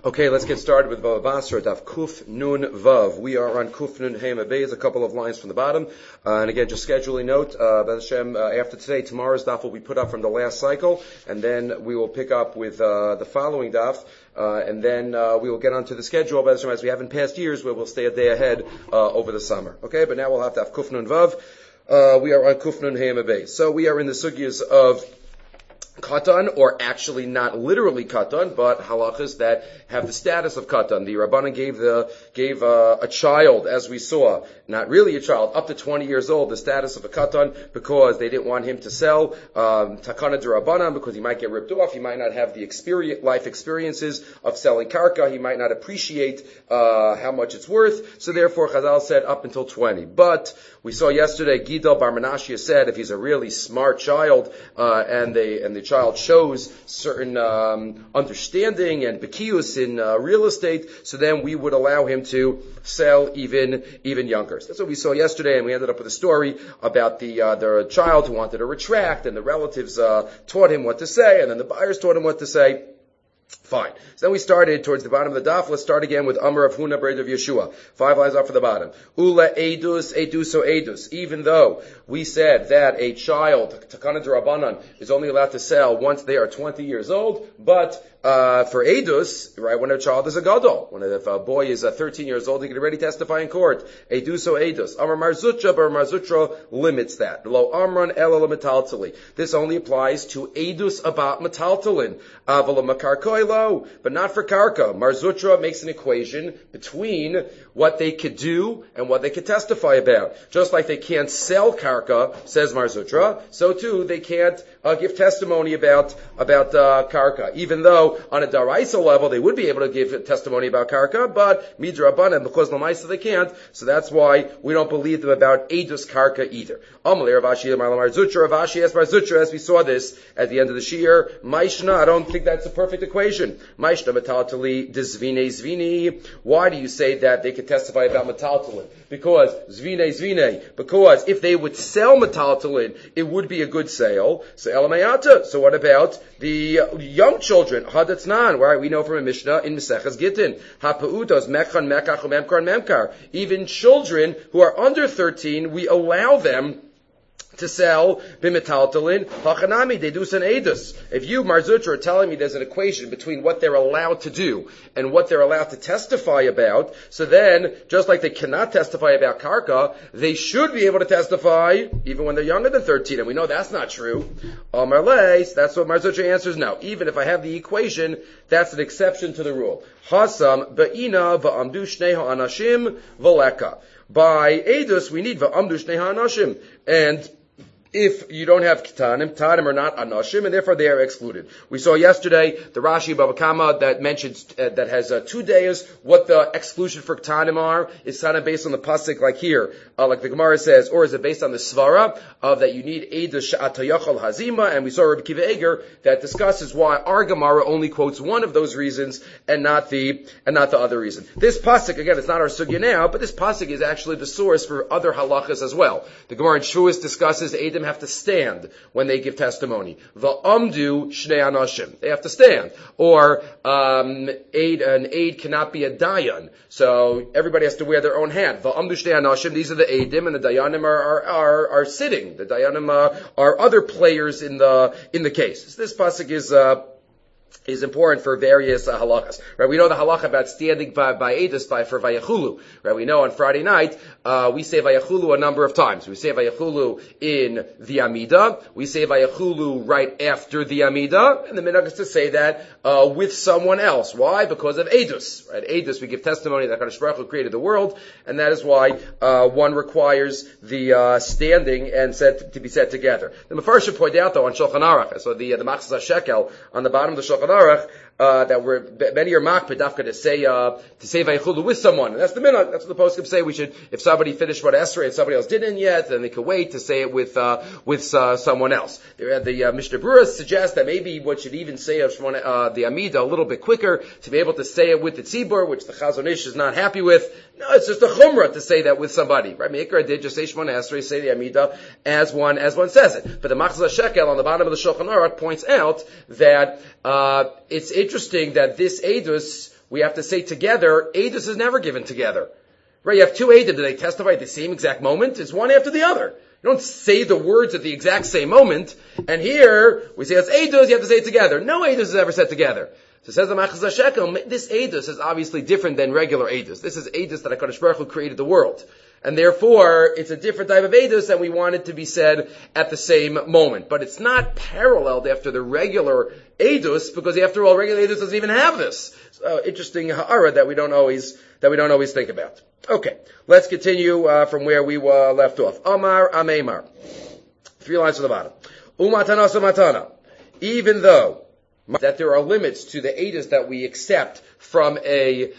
Okay, let's get started with Bava Basra, Daf Kuf Nun Vav. We are on Kuf Nun Hey Mabez, a couple of lines from the bottom. And again, just scheduling note, Hashem, after today, tomorrow's Daf will be put up from the last cycle, and then we will pick up with the following Daf, and then we will get onto the schedule, Hashem, as we have in past years, where we'll stay a day ahead over the summer. Okay, but now we'll have Daf Kuf Nun Vav. We are on Kuf Nun Hey Mabez. So we are in the sugyas of Katan, or actually not literally Katan, but halachas that have the status of Katan. The Rabbanan gave a child, as we saw, not really a child, up to 20 years old, the status of a Katan, because they didn't want him to sell Takana de Rabbanan, because he might get ripped off, he might not have the life experiences of selling karka, he might not appreciate how much it's worth, so therefore Chazal said up until 20. But we saw yesterday, Gidal Bar Menashia said if he's a really smart child, and the child shows certain understanding and bekius in real estate, so then we would allow him to sell even younger. That's what we saw yesterday, and we ended up with a story about the child who wanted to retract, and the relatives taught him what to say, and then the buyers taught him what to say. Fine. So then we started towards the bottom of the daf. Let's start again with Amar of Huna Breid of Yeshua. 5 lines off for the bottom. Ula edus, eduso edus. Even though we said that a child, Takana D'Rabbanan, is only allowed to sell once they are 20 years old, but for edus, right, when a child is a gadol, if a boy is 13 years old, he can already testify in court. Eduso edus. Amar Marzutra, but Marzutra limits that. Lo amran ela metaltali. This only applies to edus about metaltalin. Avala makarkoilo, but not for karka. Marzutra makes an equation between what they could do and what they could testify about. Just like they can't sell karka, says Marzutra, so too they can't give testimony about karka. Even though on a daraisa level they would be able to give testimony about karka, but midrabanan, because lamaisa they can't, so that's why we don't believe them about edus karka either. Amalei Rav Ashi Marzutra, Rav Ashi asked Marzutra, as we saw this at the end of the shiur, Maishna, I don't think that's a perfect equation. Maishna metaltali dezvine zvini. Why do you say that they could testify about metaltalin? Because zvine, because if they would sell metaltalin, it would be a good sale. So elamayata. So what about the young children? Hadatznan, right? We know from a Mishnah in Maseches Gittin. Hapautos mekhan mekach umemkar memkar. Even children who are under 13, we allow them to sell b'metaltalin hachanami dedus and edus. If you, Marzutra, are telling me there's an equation between what they're allowed to do and what they're allowed to testify about, so then, just like they cannot testify about karka, they should be able to testify even when they're younger than 13, and we know that's not true. Amarle, that's what Marzutra answers no. Even if I have the equation, that's an exception to the rule. Hasam ba'ina va'amdu shnei ha'anashim v'leka. By edus, we need va'amdu shnei ha'anashim, and if you don't have Ketanim are not Anashim, and therefore they are excluded. We saw yesterday the Rashi Bava Kama that mentions, that has 2 days, what the exclusion for Ketanim are. Is kind of based on the pasuk like here, like the Gemara says, or is it based on the Svara of that you need Eidos Sha'atayachal Hazima, and we saw Rabbi Kiva Eger that discusses why our Gemara only quotes one of those reasons and not the other reason. This pasuk, again, it's not our sugya now, but this pasuk is actually the source for other halachas as well. The Gemara in Shuas discusses Eidim have to stand when they give testimony. Va'amdu shnei anashim. They have to stand. Or an aid cannot be a dayan. So everybody has to wear their own hat. Va'amdu shnei anashim. These are the aidim, and the dayanim are sitting. The dayanim are other players in the case. This pasuk is important for various halachas. Right? We know the halacha about standing by edus for vayachulu. Right? We know on Friday night we say vayachulu a number of times. We say vayachulu in the Amida. We say vayachulu right after the Amida, and the minhag is to say that with someone else. Why? Because of edus. Right? Edus, we give testimony that HaKadosh Baruch Hu created the world, and that is why one requires the standing and to be said together. The Mefarshim point out though on Shulchan Aruch, so the Machzas HaShekel on the bottom of the Shulchan Aruch, that many are makpid dafka to say vayachulu with someone. And that's the minhag. That's what the poskim say. We should, if somebody finished what Esrei and somebody else didn't yet, then they could wait to say it with someone else. The Mishnah Berurah suggests that maybe one should even say the Amida a little bit quicker to be able to say it with the tzibur, which the Chazon Ish is not happy with. No, it's just a chumrah to say that with somebody. Right? Meikar did just say Shemona Esrei, say the Amida as one says it. But the Machzas HaShekel on the bottom of the Shulchan Aruch points out that it's interesting that this edus we have to say together. Edus is never given together. Right? You have two Eidim. Do they testify at the same exact moment? It's one after the other. You don't say the words at the exact same moment. And here, we say it's Edus, you have to say it together. No Edus is ever said together. So says the Machzor HaShekel, this Edus is obviously different than regular Edus. This is Edus that HaKadosh Baruch Hu created the world. And therefore, it's a different type of Edus, and we want it to be said at the same moment. But it's not paralleled after the regular Edus, because after all, regular Edus doesn't even have this. So, interesting ha'ara that we don't always think about. Okay, let's continue from where we left off. Amar Ameimar. 3 lines to the bottom. Umatana sumatana. Even though that there are limits to the edus that we accept from a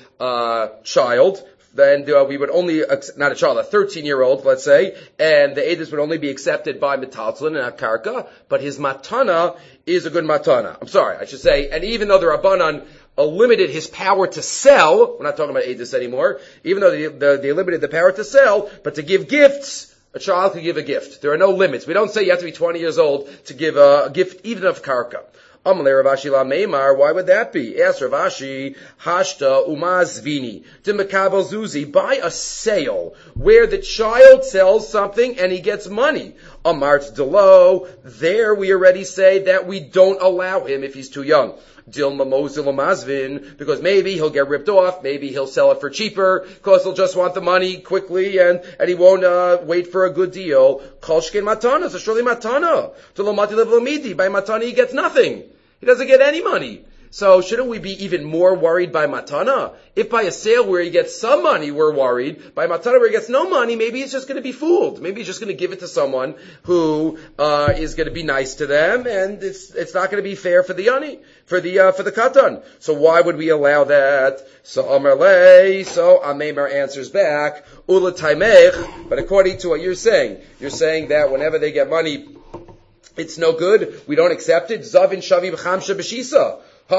child, then we would only, not a child, a 13-year-old, let's say, and the edus would only be accepted by metaltalin and akarka, but his matana is a good matana. I'm sorry, I should say, and even though the Rabbanan limited his power to sell, we're not talking about edus anymore, even though they limited the power to sell, but to give gifts, a child could give a gift. There are no limits. We don't say you have to be 20 years old to give a gift, even of karka. Amalei Rav Ashi la Meimar, why would that be? Ask Rav Ashi, Hashta umazvini, to Mekabel Zuzi, buy a sale where the child sells something and he gets money. Amart Delo, there we already say that we don't allow him if he's too young. Dilma Mozil Mazvin, because maybe he'll get ripped off, maybe he'll sell it for cheaper, because he'll just want the money quickly, and he won't wait for a good deal. Kolshkin Matana, so surely Matana. Dilomati Levlomidi, by Matana he gets nothing. He doesn't get any money. So shouldn't we be even more worried by matana? If by a sale where he gets some money we're worried, by matana where he gets no money, maybe he's just going to be fooled. Maybe he's just going to give it to someone who is going to be nice to them, and it's not going to be fair for the yani, for the katan. So why would we allow that? So Amarle, so Amemar answers back, Ula Taimech, but according to what you're saying that whenever they get money, it's no good, we don't accept it. Zavin Shavi B'chamsha B'shisa.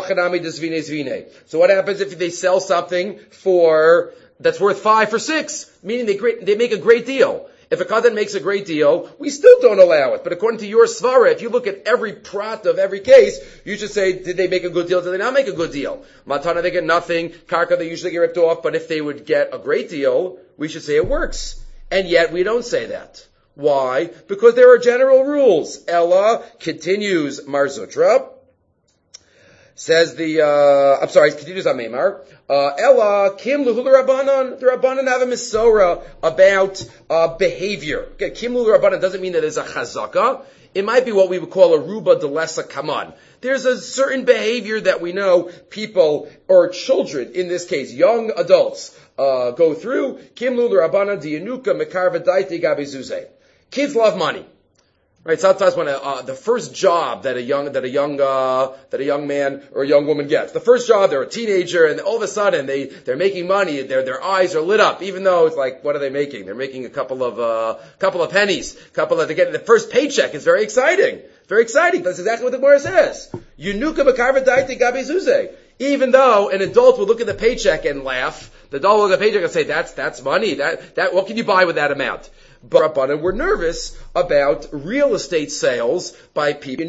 So what happens if they sell something that's worth 5 for 6? Meaning they make a great deal. If a katan makes a great deal, we still don't allow it. But according to your svara, if you look at every prat of every case, you should say, did they make a good deal? Did they not make a good deal? Matana, they get nothing. Karka, they usually get ripped off. But if they would get a great deal, we should say it works. And yet we don't say that. Why? Because there are general rules. Ella continues Marzutra. Says continues on Meimar. Ella, Kim Luhul Rabbanan. The Rabbanan have a misora about behavior. Okay, Kim Luhul Rabbanan doesn't mean that there's a chazaka. It might be what we would call a ruba delesa kaman. There's a certain behavior that we know people, or children, in this case, young adults, go through. Kim Luhul Rabbanan diyanuka mekar v'daiti gabi zuzeh. Kids love money. Right, sometimes when the first job that a young man or a young woman gets, the first job, they're a teenager, and all of a sudden they're making money, their eyes are lit up, even though it's like, what are they making? They're making a couple of pennies, they're getting the first paycheck. It's very exciting. It's very exciting. That's exactly what the Gemara says. Yunuka b'karva daiti gabi zuzeh. Even though an adult will look at the paycheck and laugh, the adult will look at the paycheck and say, that's money. That what can you buy with that amount? But Rabbanan were nervous about real estate sales by people.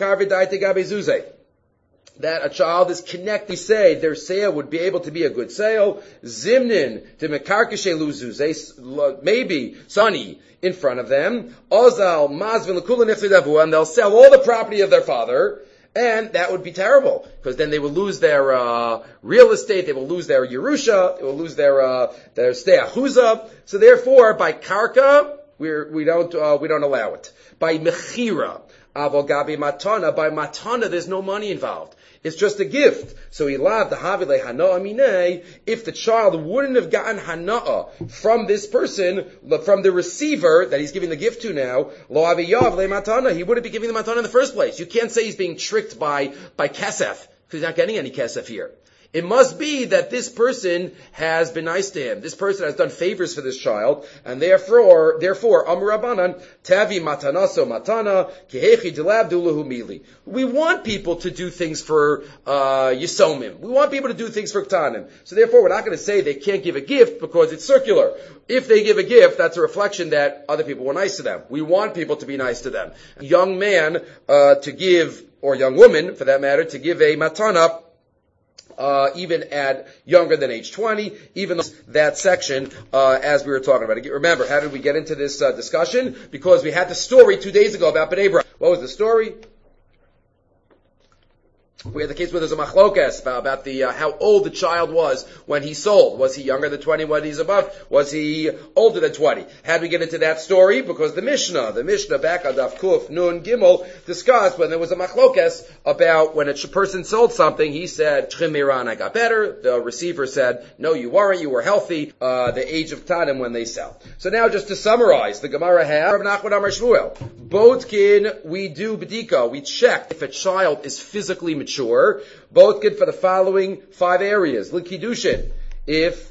That a child is connected, say their sale would be able to be a good sale. Zimnin to mekarkeshe luzuze, maybe sunny in front of them. Ozal mazvin l'kula niflidavu, and they'll sell all the property of their father. And that would be terrible, because then they will lose their real estate, they will lose their Yerusha, they will lose their stei achuza. So therefore, by karka, we don't allow it. By mechira, avol gabi matana, by matana, there's no money involved. It's just a gift. So ilav the havile hana'a minei, if the child wouldn't have gotten hana'a from this person, from the receiver that he's giving the gift to now, lo aviyav le matana, he wouldn't be giving the matana in the first place. You can't say he's being tricked by kesef, because he's not getting any kesef here. It must be that this person has been nice to him. This person has done favors for this child, and therefore, Amar Rabbanan, Tavi matanaso matana, kihechi dilabduluhu mili. We want people to do things for Yisomim. We want people to do things for Ktanim. So therefore, we're not going to say they can't give a gift because it's circular. If they give a gift, that's a reflection that other people were nice to them. We want people to be nice to them. A young man to give, or young woman, for that matter, to give a matana, even at younger than age 20, even that section, as we were talking about. Remember, how did we get into this discussion? Because we had the story 2 days ago about Bnei Brak. What was the story? We had the case where there's a machlokas about the how old the child was when he sold. Was he younger than 20 when he's above? Was he older than 20? How did we get into that story? Because the Mishnah back on Daf Kuf Nun Gimel discussed when there was a machlokas about when a person sold something, he said, Chimiran, I got better. The receiver said, no, you weren't, you were healthy, the age of Tanim when they sell. So now just to summarize, the Gemara has, Rav Nachman Amar Shmuel, Bodkin, we do B'dika, we check if a child is physically mature. Both good for the following 5 areas. L'kidushin. If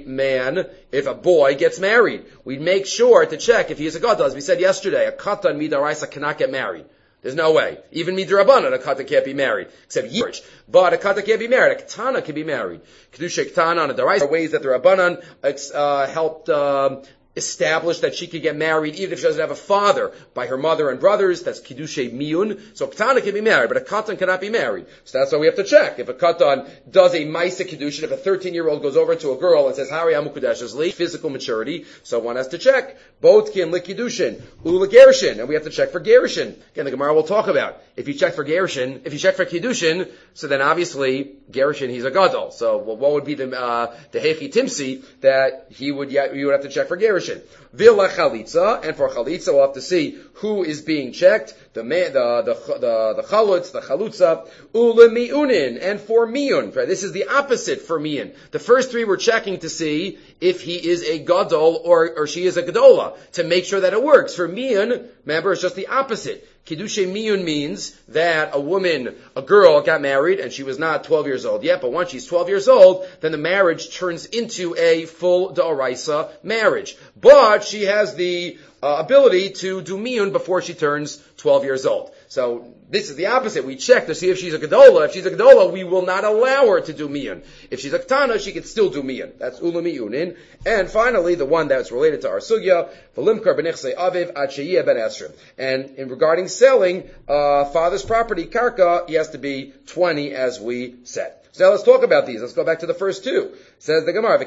a boy gets married, we make sure to check if he is a gadol. As we said yesterday, a katan midaraisa cannot get married. There's no way. Even midrabanan, a katan can't be married. Except marriage. But a katan can't be married. A ketana can be married. Kedusha ketana and a daraisa are ways that the rabbanan helped established that she could get married even if she doesn't have a father by her mother and brothers. That's Kiddushay Miyun. So Ketana can be married, but a Katan cannot be married. So that's why we have to check. If a Katan does a Maisa Kiddushin, if a 13-year-old goes over to a girl and says, Hari Amukudesh is late, physical maturity, so one has to check. Both can Likidushin, Ula Gershin, and we have to check for Gershin. Again, the Gemara will talk about. If you check for Gershin, if you check for Kiddushin, so then obviously Gershin, he's a Gadol. So what would be the Hechi Timsi that you would have to check for Gershin? Villa chalitza, and for chalitza we'll have to see who is being checked. The chalutz, the chalutza, ule miunin, and for miyun. This is the opposite for miyun. The first 3 we're checking to see if he is a gadol or she is a gadola to make sure that it works. For miyun, remember, it's just the opposite. Kiddushay miyun means that a girl got married and she was not 12 years old yet, but once she's 12 years old, then the marriage turns into a full da'oraisa marriage. But she has the ability to do miyun before she turns 12 years old. So this is the opposite. We check to see if she's a gedola. If she's a gedola, we will not allow her to do miyun. If she's a ketana, she can still do miyun. That's ula miyunin. And finally, the one that's related to our sugya, v'limkar b'nechsei aviv ad sheyeh ben esrim. And in regarding selling father's property, karka, he has to be 20, as we said. So now let's talk about these. Let's go back to the first 2. Says the Gemara,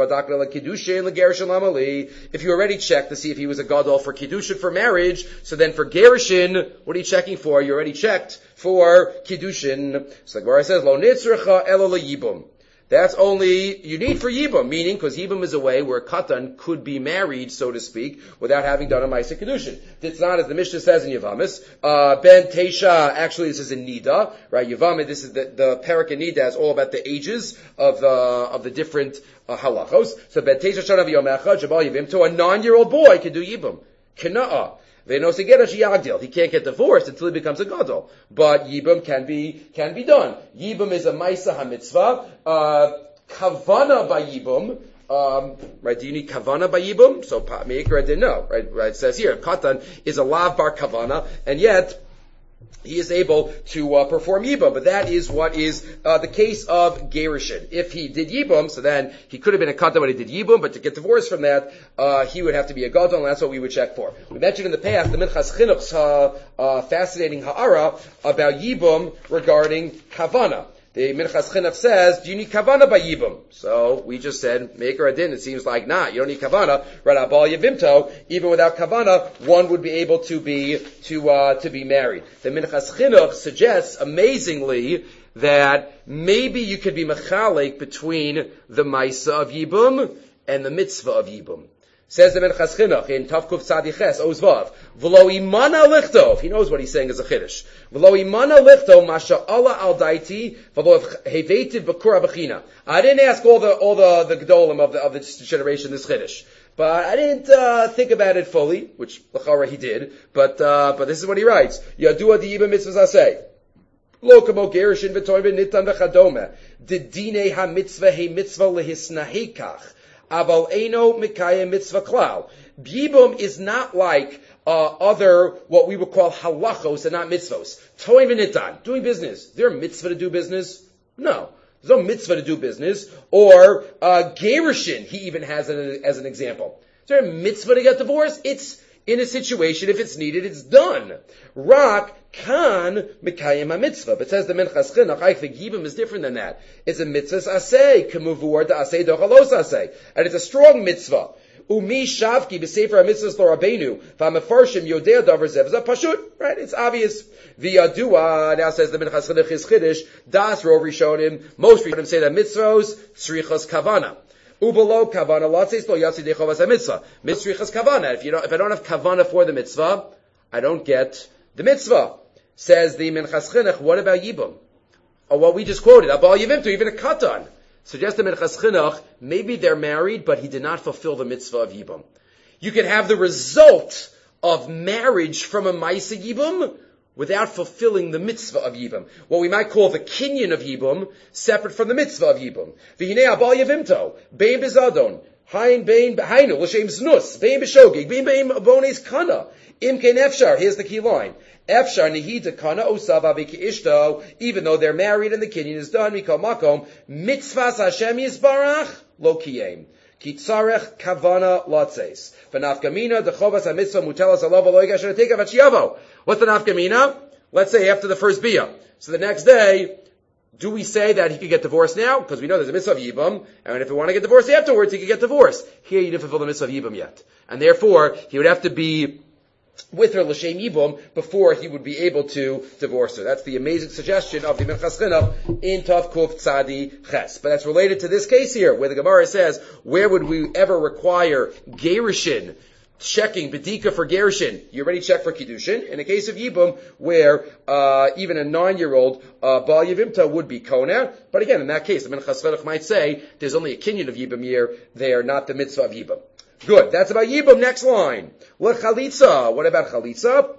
if you already checked to see if he was a gadol for kiddushin for marriage, so then for gerushin, what are you checking for? You already checked for kiddushin. So the Gemara says, Lo nitzrecha elo leyibum. That's only you need for Yibam, meaning because Yibam is a way where Katan could be married, so to speak, without having done a Maisa Kedushin. It's not, as the Mishnah says in Yavamis, Ben Teisha, actually this is in Nida, right? Yavamis, this is the Parak in Nida is all about the ages of the different halachos. So Ben Teisha Shanav Yomecha, Jabal Yivim, to a 9-year-old boy can do Yibam. Kana'ah. He can't get divorced until he becomes a gadol. But Yibam can be done. Yibam is a Maisa HaMitzvah. Kavana by Yibam. Right? Do you need Kavana by Yibam? So Meikra didn't know. Right? It says here, Katan is a Lav Bar Kavana, and yet he is able to perform Yibam, but that is what is the case of Gerushin. If he did Yibam, so then he could have been a Katan when he did Yibam, but to get divorced from that, he would have to be a Gadol, and that's what we would check for. We mentioned in the past the Minchas Chinuch's fascinating ha'ara about Yibam regarding Kavana. The Minchas Chinuch says, do you need Kavana by Yibam? So we just said, Meikar Adin, it seems like not. You don't need Kavana. Right, Abal Yavimto, even without Kavana, one would be able to be married. The Minchas Chinuch suggests, amazingly, that maybe you could be mechalek between the Maisa of Yibam and the Mitzvah of Yibam. Says the Minchas Chinuch in Tavkuf Tzadiches Ozvav, V'lo imana lichtov. He knows what he's saying is a chiddush. V'lo imana lichtov masha Allah al daiti v'lo hevetiv b'kura b'china. I didn't ask all the gedolim of the generation this chiddush, but I didn't think about it fully, which l'chara he did. But this is what he writes: Yadua di'iba mitzvahs asay. Lo kamo gerushin v'toivin nitan v'chadome. Didine ha mitzvah he mitzvah lehisnahekach. Aval Eino Mikaya Mitzvah Klal. Yibum is not like other, what we would call halachos and not mitzvos. Toim v'nitan, doing business. Is there a mitzvah to do business? No. There's no mitzvah to do business. Or Gerushin, he even has it as an example. Is there a mitzvah to get divorced? It's in a situation, if it's needed, it's done. Rak kan mikayim ha-mitzvah. But says the Minchas Chinuch, I think Yibam is different than that. It's a mitzvah aseh, kemuvur da aseh dochalos aseh. And it's a strong mitzvah. Umi shavki b'sefer ha-mitzvahs lo rabbeinu, v'amefarshim yodea davar zev pashut. Right? It's obvious. V'yadua, now says the Minchas Chinuch is chiddush, das rov rishonim, most rishonim say that mitzvos, tzrichas kavana. Ubalo kavana latzes lo yatsi dechovas ha-mitzvah. Mitzrichas kavana. If I don't have kavana for the mitzvah, I don't get the mitzvah. Says the Minchas Chinuch, what about Yibam? Or what we just quoted, Abal Yivimtu, even a katan. Suggests the Minchas Chinuch, maybe they're married, but he did not fulfill the mitzvah of Yibam. You can have the result of marriage from a Maisa Yibam without fulfilling the mitzvah of Yibam. What we might call the kinyan of Yibam, separate from the mitzvah of Yibam. V'hinei Abal Yivimto, bein bezadon, hain bein hainu, l'shem znus, bein b'shogig, bein abones kana, im kein efshar, here's the key line. Efshar nihita kana osava v'ki'ishto, even though they're married and the kinyan is done, mikol makom, mitzvahs Hashem yisbarach, lo kiyem. Ki tzarech kavana latzes. V'nafkamina, dechovas ha-mitzvah mutelas alav alo yigash v'teka v'chiyavo. What's the nafkamina? Let's say after the first biyah. So the next day, do we say that he could get divorced now? Because we know there's a mitzvah of Yibam, and if he want to get divorced afterwards, he could get divorced. Here he didn't fulfill the mitzvah of Yibam yet. And therefore, he would have to be with her l'shem Yibam before he would be able to divorce her. That's the amazing suggestion of the Minchas Chinuch in Tav Kuf Tzadi Ches. But that's related to this case here, where the Gemara says, where would we ever require gerushin, checking bedika for gerushin? You already check for kiddushin. In the case of Yibam, where even a 9-year-old Baal Yivimta would be kona. But again, in that case, the Minchas Chinuch might say there's only a kinyan of Yibam here. They are not the mitzvah of Yibam. Good. That's about Yibam. Next line. Chalitza. What about Chalitza?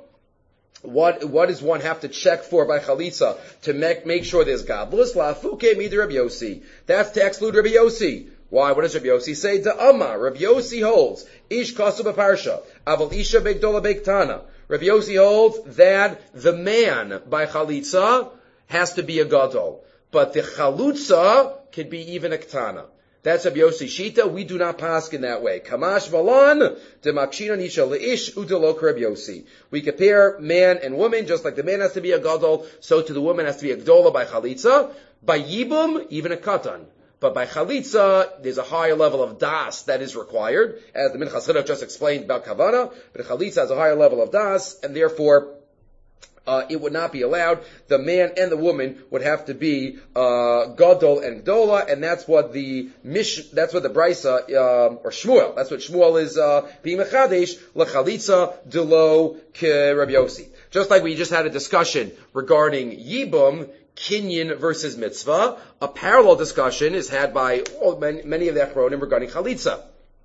What does one have to check for by Chalitza to make sure there's gadlus? La'afuke midir Rabbi Yossi. That's to exclude Rabbi Yossi. Why? What does Rabbi Yossi say? Da'ama. Rabbi Yossi holds. Ish kasu b'parsha. Aval isha begdola begtana. Rabbi Yossi holds that the man by Chalitza has to be a gadol. But the Chalutza could be even a ktana. That's Rabbi Yossi Shita. We do not pass in that way. Kamash valan demakshina nisha leish udalok Rabbi Yossi. We compare man and woman, just like the man has to be a gadol, so to the woman has to be a gdola by chalitza. By yibum, even a katan. But by chalitza, there's a higher level of das that is required, as the Minchas Chinuch just explained about kavana. But chalitza has a higher level of das, and therefore it would not be allowed. The man and the woman would have to be gadol and gdola, and that's what the brisa or Shmuel. That's what Shmuel is being mechadesh lechalitza delo ke Rabbi Yossi. Just like we just had a discussion regarding yibum, kinyan versus mitzvah, a parallel discussion is had by many of the achronim regarding chalitza.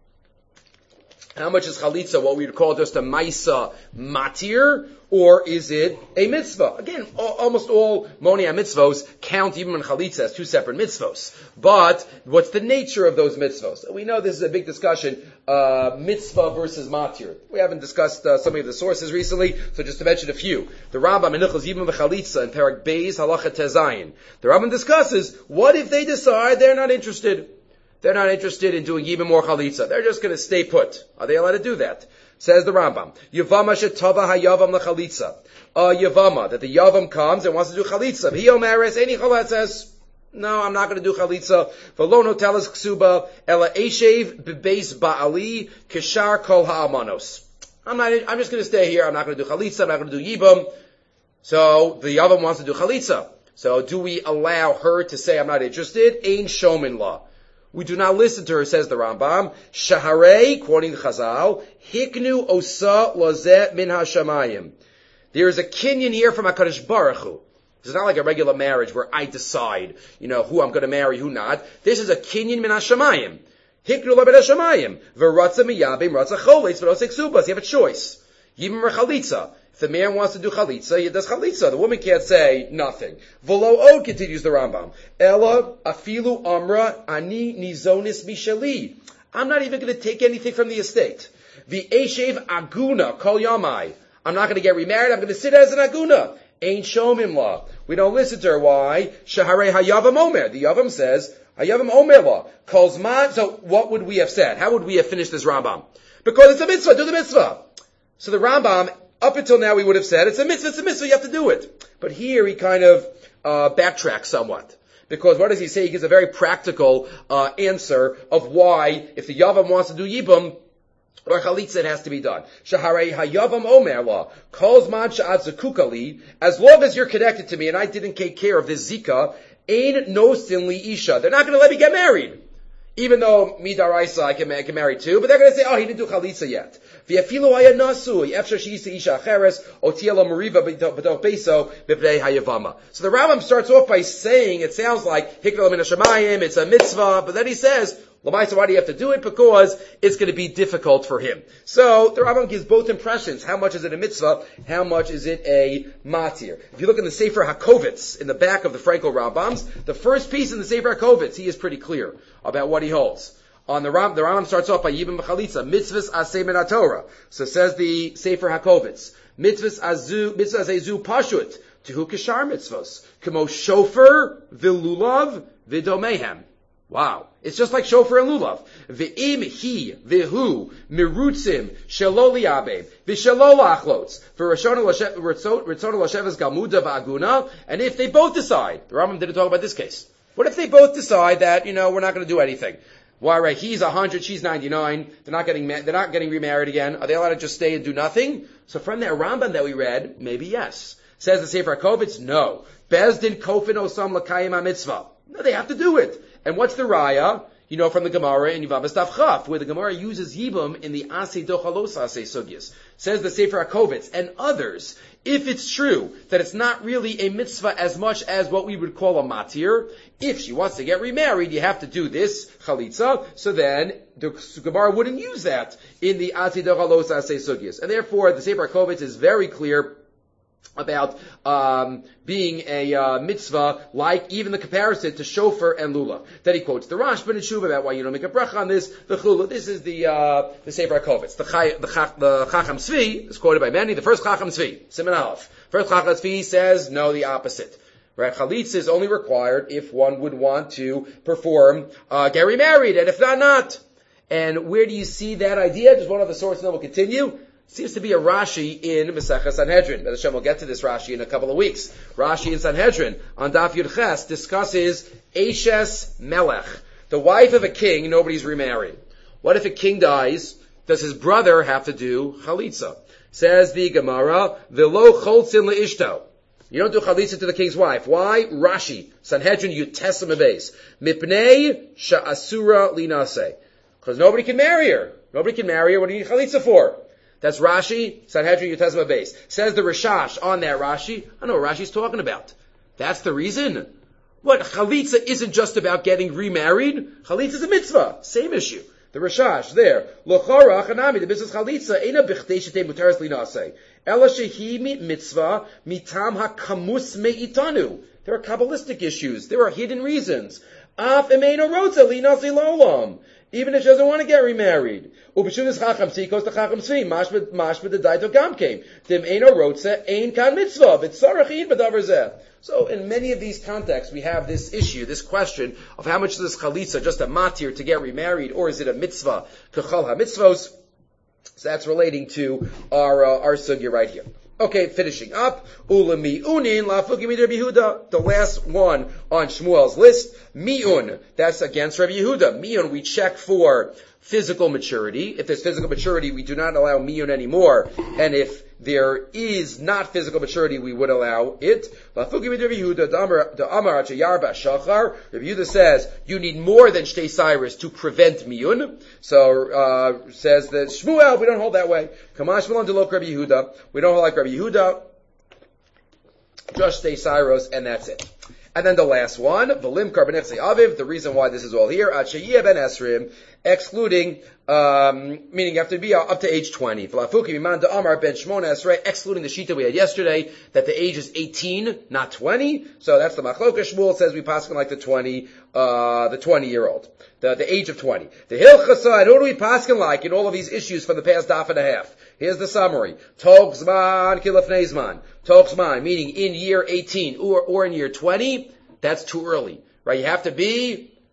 How much is chalitza what we would call just a maisa matir, or is it a mitzvah? Again, almost all monia mitzvos count even in chalitza as two separate mitzvos. But what's the nature of those mitzvos? We know this is a big discussion, mitzvah versus matir. We haven't discussed some of the sources recently, so just to mention a few. The Rambam in Hilchos Yibum v'Chalitza in Perek Beis Halacha Tezayin. The Rambam discusses, what if they decide they're not interested? They're not interested in doing Yibum or Chalitza. They're just going to stay put. Are they allowed to do that? Says the Rambam. Yavama shetava hayavam lechalitza. Yavama, that the Yavam comes and wants to do Chalitza. He omeres, any Chalat says, no, I'm not going to do Chalitza. V'lo notelas ksuba, ela eshev bebeis ba'ali, keshar kol ha'amanos. I'm just going to stay here. I'm not going to do Chalitza. I'm not going to do Yibum. So, the Yavam wants to do Chalitza. So, do we allow her to say, I'm not interested? Ein shomin law. We do not listen to her, says the Rambam. Shaharei, quoting the Chazal, hiknu osa lazeh min hashamayim. There is a kinyan here from HaKadosh Baruch Hu. It's not like a regular marriage where I decide, who I'm going to marry, who not. This is a kinyan min hashamayim. Hiknu la min hashamayim. V'ratza miyabim, ratza choletz, v'nosek subas. You have a choice. Yibum or chalitza. If the man wants to do chalitza, he does chalitza. The woman can't say nothing. V'lo od, continues the Rambam. Ella afilu amra ani nizonis mishali. I'm not even going to take anything from the estate. The eshev aguna kol yamai. I'm not going to get remarried. I'm going to sit as an aguna. Ain't shomim law. We don't listen to her. Why? Shaharei hayavam omer. The Yavam says hayavam omer law. Calls man. So what would we have said? How would we have finished this Rambam? Because it's a mitzvah. Do the mitzvah. So the Rambam, up until now, we would have said, it's a mitzvah, you have to do it. But here he kind of backtracks somewhat. Because what does he say? He gives a very practical answer of why, if the Yavam wants to do Yibum, or Chalitza, it has to be done. Shaharei hayavam omer la, calls man sha'ad zakukali, as long as you're connected to me and I didn't take care of this Zika, ain no sin li isha. They're not going to let me get married. Even though midaraisa I can marry too, but they're going to say, oh, he didn't do Chalitza yet. V'yafilu haya nasui, efshar she'isa isha acheres, o tielo mariva b'do beso, b'bnei hayavama. So the Rambam starts off by saying, it sounds like, hikvel min hashamayim, it's a mitzvah, but then he says, Lamaisa, why do you have to do it? Because it's going to be difficult for him. So the Rambam gives both impressions. How much is it a mitzvah? How much is it a matir? If you look in the Sefer HaKovitz, in the back of the Frankel Rambams, the first piece in the Sefer HaKovitz, he is pretty clear about what he holds. On the Rambam starts off by Yibam B'chalitza, mitzvahs aseh min Torah. So says the Sefer HaKovitz, mitzvahs azu pashut, tehu kishar mitzvahs, kemo shofer v'lulav v'domehem. Wow. It's just like shofar and lulav. Ve'im hi vehu mirutzim shelo liabeim v'shelo lachlotz v'rachona l'sheves galmuda v'aguna. And if they both decide, the Rambam didn't talk about this case. What if they both decide that, we're not going to do anything? Why, right? He's 100, she's 99. They're not getting remarried again. Are they allowed to just stay and do nothing? So from that Rambam that we read, maybe yes. Says the Sefer HaKovitz, no. Bezdin kofin osam l'kayim ha-mitzvah. No, they have to do it. And what's the raya? From the Gemara in Yevamos Daf Chaf, where the Gemara uses Yibum in the Aseh Dochalos Aseh Sugyas. Says the Sefer HaKovitz and others, if it's true that it's not really a mitzvah as much as what we would call a matir, if she wants to get remarried, you have to do this chalitza, so then the Gemara wouldn't use that in the Aseh Dochalos Aseh Sugyas. And therefore, the Sefer HaKovitz is very clear about being a mitzvah, like even the comparison to shofar and lulav. Then he quotes the Rashba and Shuva about why you don't make a bracha on this. The chula. This is the Sefer HaKovitz. The Chacham Tzvi is quoted by many. The first Chacham Tzvi, Siman Aleph. First Chacham Tzvi says no, the opposite. Right? Chalitza is only required if one would want to perform get remarried, and if not. And where do you see that idea? Just one other source, and then we'll continue. Seems to be a Rashi in Masechah Sanhedrin. But Hashem will get to this Rashi in a couple of weeks. Rashi in Sanhedrin on Daf Yud Ches discusses Eshes Melech, the wife of a king. Nobody's remarried. What if a king dies? Does his brother have to do chalitza? Says the Gemara, V'lo choltzin leishto. You don't do chalitza to the king's wife. Why? Rashi Sanhedrin Yutesam Abeis Mipnei Sha'asura Linase. Because nobody can marry her. Nobody can marry her. What do you need chalitza for? That's Rashi, Sanhedrin Yutesma base. Says the Rishash on that Rashi, I know what Rashi's talking about. That's the reason. What? Chalitza isn't just about getting remarried. Chalitza is a mitzvah. Same issue. The Rishash there. L'chora chanami, the business chalitza, eina b'chtei shetei muteres linasei. Ela shehi mitzvah mitam hakamus me'itanu. There are Kabbalistic issues. There are hidden reasons. Af emeino rotza linasei lolam. Even if she doesn't want to get remarried. Ubishunis chacham tzvi goes to chacham tzvi. Mashma the daito gam came. Dim eino rotza ein kan mitzvah. V'tzarach ein b'davar zeh. So in many of these contexts, we have this issue, this question of how much is this chalitza just a matir to get remarried, or is it a mitzvah? Kechal ha-mitzvos. So that's relating to our sugya right here. Okay, finishing up. Ulami unin lafuki mi Rabbi Yehuda. The last one on Shmuel's list. Mi'un. That's against Rabbi Yehuda. Mi'un, we check for physical maturity. If there's physical maturity, we do not allow mi'un anymore. And if there is not physical maturity, we would allow it. Lafuki mi Rabbi Yehuda. The Amar Achayar Shachar. Rabbi Yehuda says you need more than Shtei Cyrus to prevent mi'un. So says that Shmuel, we don't hold that way. Kamash Malon Delok Rabbi Yehuda. We don't hold like Rabbi Yehuda. Just Shtei Cyrus, and that's it. And then the last one, V'lim Karbanechse Aviv, the reason why this is all here, Ad Sheyeh Ben Esrim, excluding, meaning you have to be up to age 20. V'lafuki Miman Da'amar Ben Shmona Esrei, excluding the Shita we had yesterday, that the age is 18, not 20. So that's the Machloka. Shmuel says we pass like the 20-year-old. The age of 20. The Hilchasa, and who do we pass like in all of these issues from the past daf and a half? Here's the summary. Tog Zman Kilafnei Zman. Tog Zman, meaning in year 18 or in year 20, that's too early. Right? You have to be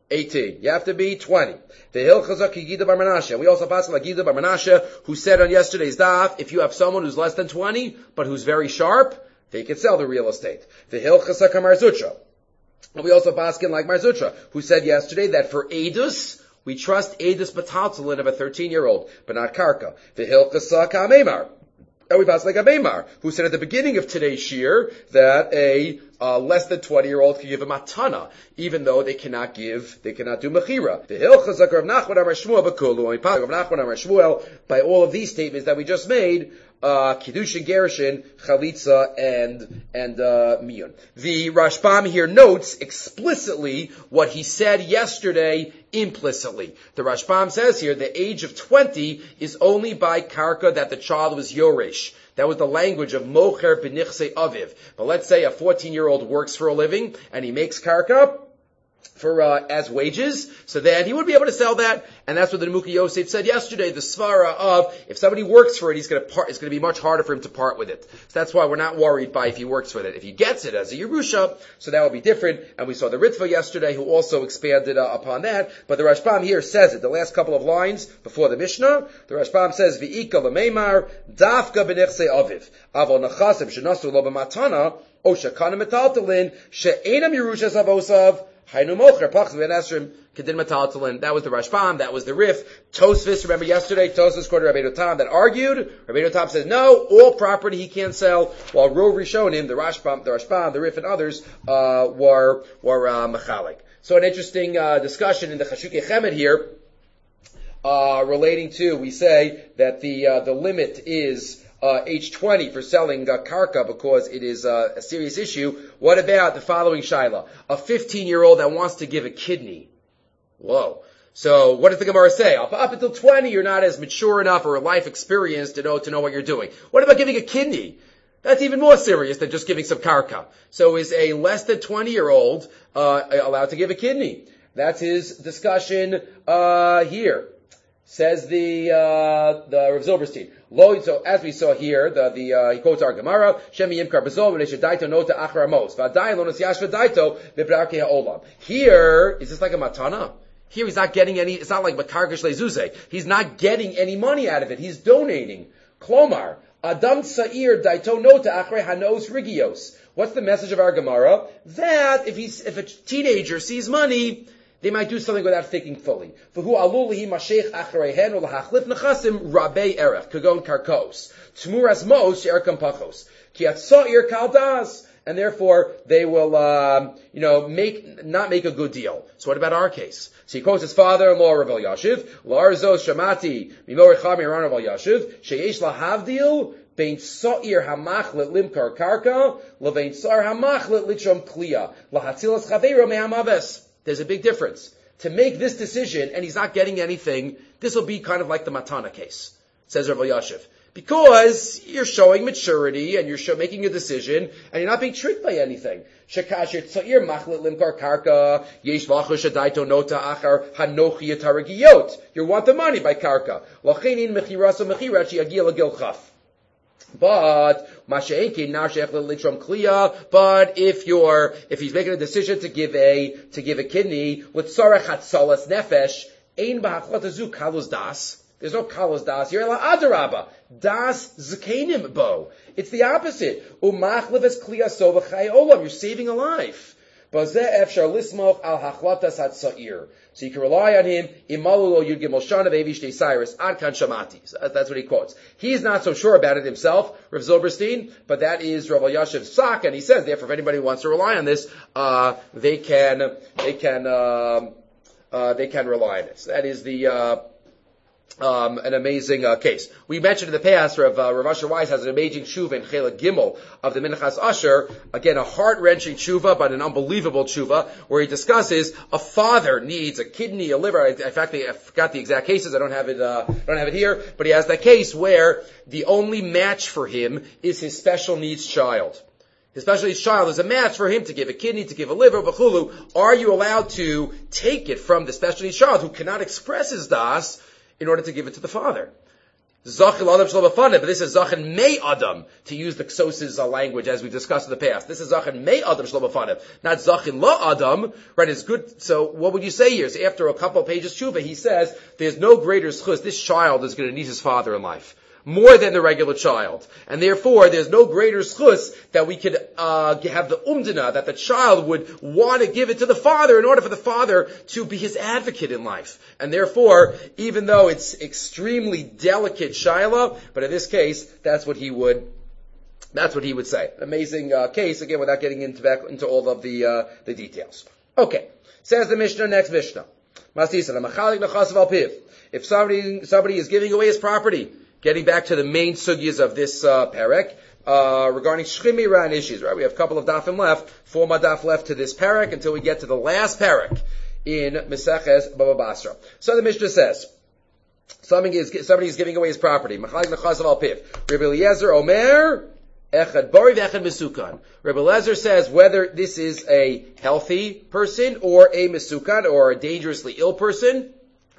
18. You have to be 20. The Hilchazak Gida Bar Menashe. We also pass like Gida Bar Menashe, who said on yesterday's daf, if you have someone who's less than 20, but who's very sharp, they can sell the real estate. The Hilchazak Mar Zutra. We also pass like Mar Zutra, who said yesterday that for Eidus, we trust Eidus Bataltalin of a 13-year-old, but not Karka. The Hilchazak Amemar. And we pass like Abemar, who said at the beginning of today's shir that a less than 20-year-old can give a matana, even though they cannot do mechira. The Hilchazak Rav Nachman Amar Shmuel b'kulu, and Rav Nachman Amar Shmuel, by all of these statements that we just made, Kiddushin, Gerushin, Chalitza, and Miyun. The Rashbam here notes explicitly what he said yesterday implicitly. The Rashbam says here the age of 20 is only by karka that the child was yoresh. That was the language of mocher b'nichse aviv. But let's say a 14-year-old works for a living and he makes karka for as wages, so then he would be able to sell that, and that's what the Nemuki Yosef said yesterday. The svara of if somebody works for it, it's going to be much harder for him to part with it. So that's why we're not worried by if he works with it. If he gets it as a Yerusha, so that would be different. And we saw the Ritva yesterday, who also expanded upon that. But the Rashbam here says it. The last couple of lines before the Mishnah, the Rashbam says V'ika l'meimar dafka b'nechse aviv avol nachasim shenasu lo b'matana o shekana metaltalin she'enam Yerushas avosav. That was the Rashbam, that was the Rif. Tosfos, remember yesterday, Tosfos quoted Rabbeinu Tam that argued. Rabbeinu Tam says, no, all property he can't sell, while Rov Rishonim, the Rashbam, the Rif, and others, were Mechalik. So an interesting discussion in the Chashukei Chemed here, relating to, we say that the limit is age 20 for selling karka because it is a serious issue. What about the following shaila? A 15-year-old that wants to give a kidney. Whoa. So what does the Gemara say? Up until 20, you're not as mature enough or life experienced to know what you're doing. What about giving a kidney? That's even more serious than just giving some karka. So is a less than 20-year-old allowed to give a kidney? That's his discussion here. Says the Rav Zilberstein. So as we saw here, he quotes our Gemara, Shemi Yimkar Bezol, Daito Nota Achar Amos, V'adayin Lonos Yashva Daito, V'brarkei Ha'olam. Here, is this like a matana? Here he's not getting any, it's not like Makargish Lezuze. He's not getting any money out of it. He's donating. Klomar, Adam Sa'ir Daito Nota Achre Hanos Rigios. What's the message of our Gemara? That if a teenager sees money, they might do something without thinking fully. V'hu alul lihi mashech acharehen ol hachlif nechasim rabei erech kagon karkos tmuras mos she'erkam pachos ki atza'ir kaldas, and therefore they will not make a good deal. So what about our case? So he quotes his father-in-law Rav Elyashiv, La'arzos shamati mimor chami ran Rav Elyashiv sheyesh lahavdil bein sa'ir hamachlet limkar karka levein sar hamachlet lichom kliya lahatzilas chaveiro mehamaves. There's a big difference. To make this decision, and he's not getting anything, this will be kind of like the Matana case, says Rav Elyashiv. Because you're showing maturity, and you're making a decision, and you're not being tricked by anything. You want the money by karka. But if he's making a decision to give a kidney with tzarech hatzalas nefesh, ein b'hachlatazu kalus das. There's no kalus das. You're la adaraba das zkenim bo. It's the opposite. Umachlev es kliya so v'chay olam. You're saving a life. So you can rely on him. That's what he quotes. He's not so sure about it himself, Rav Zilberstein, but that is Rav Elyashiv's sak, and he says, therefore, if anybody wants to rely on this, they can rely on this. That is an amazing case. We mentioned in the past, Rav Asher Weiss has an amazing tshuva in Chelik Gimel of the Minchas Asher. Again, a heart-wrenching tshuva, but an unbelievable tshuva, where he discusses a father needs a kidney, a liver. In fact, I forgot the exact cases. I don't have it here, but he has that case where the only match for him is his special needs child. His special needs child is a match for him to give a kidney, to give a liver, v'chulu. Are you allowed to take it from the special needs child who cannot express his das in order to give it to the father? Zachin Adam Shlo B'Fanav, but this is Zachin Mei Adam, to use the Ksos' language as we discussed in the past. This is Zachin Mei Adam Shlo B'Fanav, not Zachin La Adam, right? It's good. So what would you say here? So after a couple of pages Shuvah, he says, there's no greater schus. This child is going to need his father in life more than the regular child. And therefore, there's no greater schus that we could have the umdana, that the child would want to give it to the father in order for the father to be his advocate in life. And therefore, even though it's extremely delicate Shiloh, but in this case, that's what he would say. Amazing case, again, without getting into all of the details. Okay. Says the Mishnah, next Mishnah. If somebody is giving away his property, getting back to the main sugyas of this parak, regarding shchimira and issues, right? We have a couple of dafim left, 4 madaf left to this parak until we get to the last parak in Meseches Baba Basra. So the Mishnah says, somebody is giving away his property. Machalik nechasav al piv. Rabbi Eliezer Omer, echad bari v'echad mesukan. Rabbi Eliezer says whether this is a healthy person or a mesukan, or a dangerously ill person,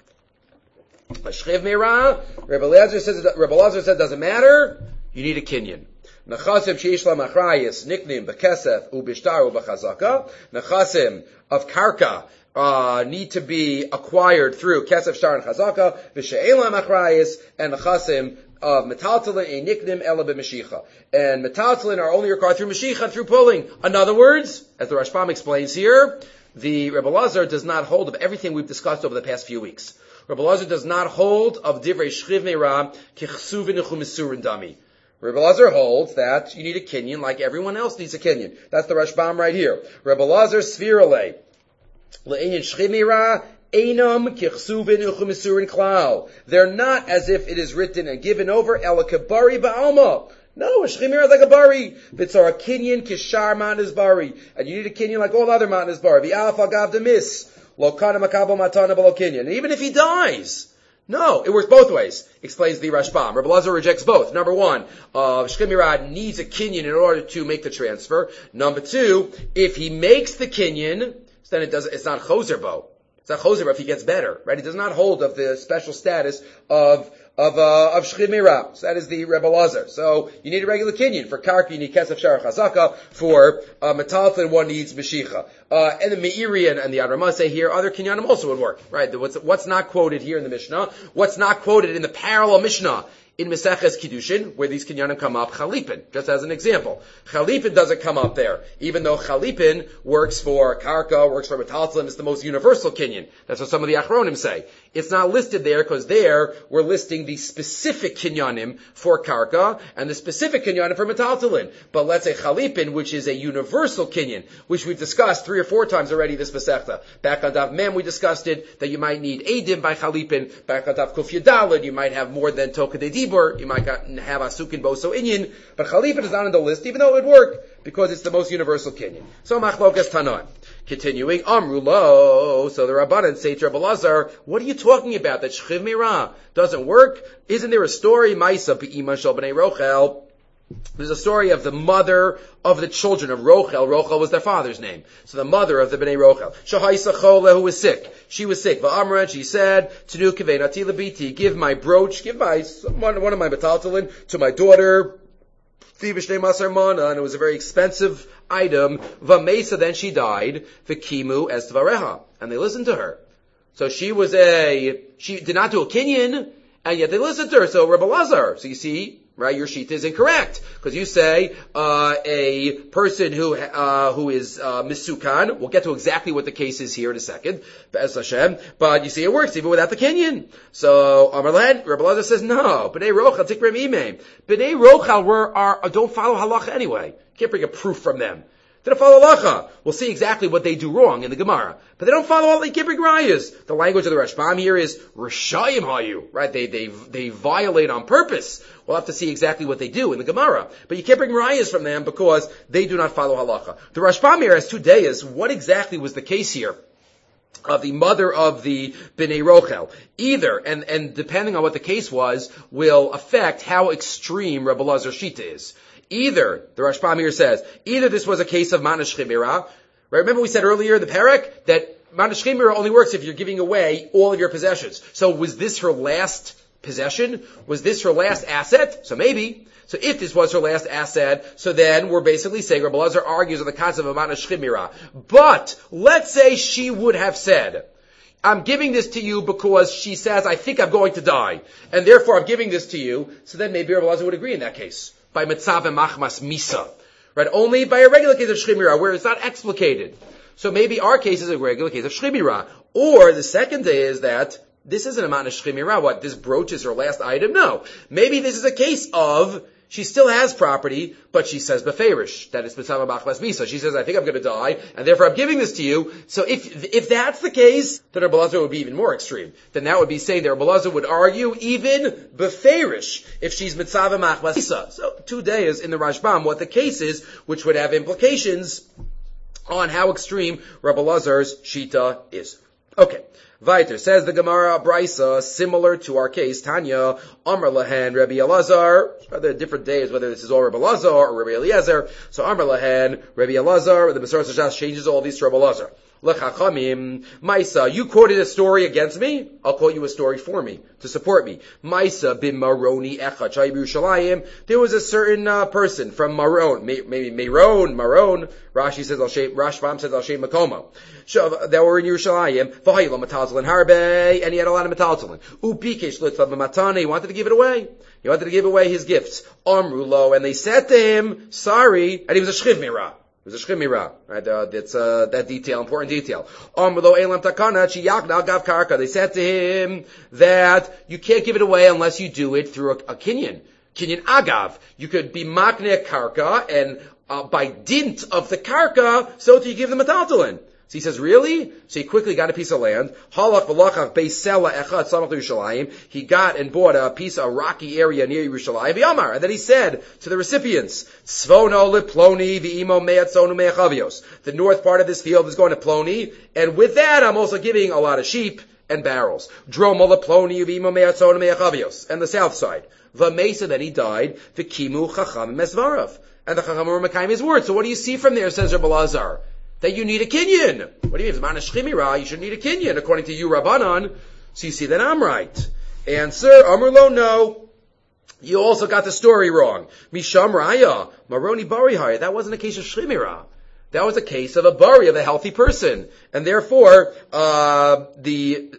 Shchiv Meira, Rabbi Eliezer says it doesn't matter. You need a kinyan. Nechasim sheish la machrayis niknim bekesef ubishtar ubachazaka. Nechasim of karka need to be acquired through kesef, shtar, and chazaka. V'she'ela machrayis, and nechasim of metaltalin a niknim ela b'mashicha. And metaltalin are only required through mashicha, through pulling. In other words, as the Rashbam explains here, the Rabbi Eliezer does not hold of everything we've discussed over the past few weeks. Rabbi Eliezer does not hold of divrei shchiv meira kichsuvin uchumisurin dami. Rabbi Eliezer holds that you need a kinyan like everyone else needs a kinyan. That's the Rashbam right here. Rabbi Eliezer svirale le'inyan shchiv meira einam kichsuvin uchumisurin klal. They're not as if it is written and given over elakabari ba'alma. No, a shchimir is like a bari. B'tzar a kinyan kishar matnas bari, and you need a kinyan like all other matnas bari. V'alaf agav demis. And even if he dies, no, it works both ways, explains the Rashbam. Rabbi Eliezer rejects both. Number one, Shchimirah needs a kinyan in order to make the transfer. Number two, if he makes the kinyan, then it's not choser bo. It's not choser if he gets better, right? He does not hold of the special status of Shchimirah. So that is the Rabbi Eliezer. So you need a regular kinyan. For karka, you need kesef, shar, chazaka. For metaltalin, one needs meshicha. And the Meirian and the Adrama say here, other kinyanim also would work, right? What's not quoted here in the Mishnah? What's not quoted in the parallel Mishnah in Meseches Kiddushin, where these kinyanim come up? Chalipin, just as an example. Chalipin doesn't come up there, even though Chalipin works for karka, works for metaltalin. It's the most universal kinyan. That's what some of the Achronim say. It's not listed there because there we're listing the specific kinyanim for karka and the specific kinyanim for metaltalin. But let's say Chalipin, which is a universal kinyan, which we've discussed 3 or 4 times already this Masechta. Back on Daf Mem we discussed it, that you might need Eidim by Chalipin. Back on Daf Kuf Yadalid, you might have more than Toka de Dibur, you might have Asukin Boso Inyan, but Chalipin is not on the list, even though it would work, because it's the most universal kinyan. So Machlokas Tanoim. Continuing, Amrulo, so the Rabbanan say to Rabbi Eliezer, what are you talking about? That Shchiv Meira doesn't work? Isn't there a story, Maisa Be'ima Shel B'nei Rochel? There's a story of the mother of the children of Rochel. Rochel was their father's name. So the mother of the B'nei Rochel. Shahaisa Chole, who was sick. She was sick. Va'amra, she said, Tenu Keveinati Labiti, give my brooch, give one of my metaltalin to my daughter, and it was a very expensive item. Vamesa, then she died. V'kimu es tvareha, and they listened to her. So she did not do a kinyan, and yet they listened to her. So Rabbi Eliezer, so you see, right, your sheet is incorrect, because you say a person who is misukan. We'll get to exactly what the case is here in a second, Be'ez Hashem. But you see, it works even without the kinyan. So Amar Lehen, Rabbi Eliezer says no. B'nei Rochel tikrem imem. B'nei Rochel don't follow halacha anyway. Can't bring a proof from them. They don't follow halacha. We'll see exactly what they do wrong in the Gemara. But they don't follow all the Kippur Grayas. The language of the Rashbam here is Rishayim Hayu, right? They violate on purpose. We'll have to see exactly what they do in the Gemara. But you can't bring Rayas from them because they do not follow halacha. The Rashbam here has 2 days. What exactly was the case here of the mother of the B'nei Rochel? Either, and depending on what the case was, will affect how extreme Rabbi Elazar Shita is. Either, the Rashbam here says, either this was a case of Mana Shchimira, right? Remember we said earlier in the parak that Mana Shchimira only works if you're giving away all of your possessions. So was this her last possession? Was this her last asset? So maybe. So if this was her last asset, so then we're basically saying Rabbi Elazar argues on the concept of Amana Shchimira. But let's say she would have said, I'm giving this to you because she says, I think I'm going to die, and therefore I'm giving this to you. So then maybe Rabbi Elazar would agree in that case. By Metzav and Machmas Misa. Right? Only by a regular case of Shchimira, where it's not explicated. So maybe our case is a regular case of Shchimira. Or the second day is that this isn't a Amana Shchimira. What, this brooch is her last item? No. Maybe this is a case of she still has property, but she says beferish, that it's Mitzvah Machmas Misa. She says, I think I'm going to die, and therefore I'm giving this to you. So if that's the case, then Rabbi Elazar would be even more extreme. Then that would be saying that Rabbi Elazar would argue even beferish if she's Mitzvah Machmas Misa. So 2 days in the Rashbam, what the case is, which would have implications on how extreme Rabbi Elazar's Shita is. Okay. Weiter, says the Gemara Brisa, similar to our case, Tanya, Amar Lahan, Rabbi Elazar, whether different days, whether this is all Rabbi Elazar or Rabbi Eliezer. So Amar Lahan, Rabbi Elazar, the Masorah Shas changes all these to Rabbi Elazar. L'chachamim, Maisa, you quoted a story against me, I'll quote you a story for me, to support me. Maisa bin Maroni Echad Shai B'Yerushalayim, there was a certain person from Maron, maybe Maron, Rashi says Rashbam says Al-Shem Makoma, that were in Yerushalayim, V'hayla Matalzalin Harbe, and he had a lot of Matalzalin. Upikesh Litzlav Matane, he wanted to give it away. He wanted to give away his gifts. Amrulo, and they said to him, sorry, and he was a Shchiv Mirah. It was a Shchimira, right? That's that detail, important detail. They said to him that you can't give it away unless you do it through a kinyan. Kinyan agav. You could be makne karka, and by dint of the karka, so do you give them a taltalin. So he says, really? So he quickly got a piece of land. He got and bought a piece of rocky area near Yerushalayim. And then he said to the recipients, the north part of this field is going to Ploni, and with that I'm also giving a lot of sheep and barrels. And the south side. Then he died. And the Chacham were Mekayim his word. So what do you see from there, says Rabbi Elazar? That you need a kinyan. What do you mean? It's Mana Shchimira, you should need a kinyan, according to you, Rabbanan. So you see that I'm right. Answer, Amrlo, no. You also got the story wrong. Misham Raya, Maroni Barihaya. That wasn't a case of Shchimira. That was a case of a bari, of a healthy person. And therefore, the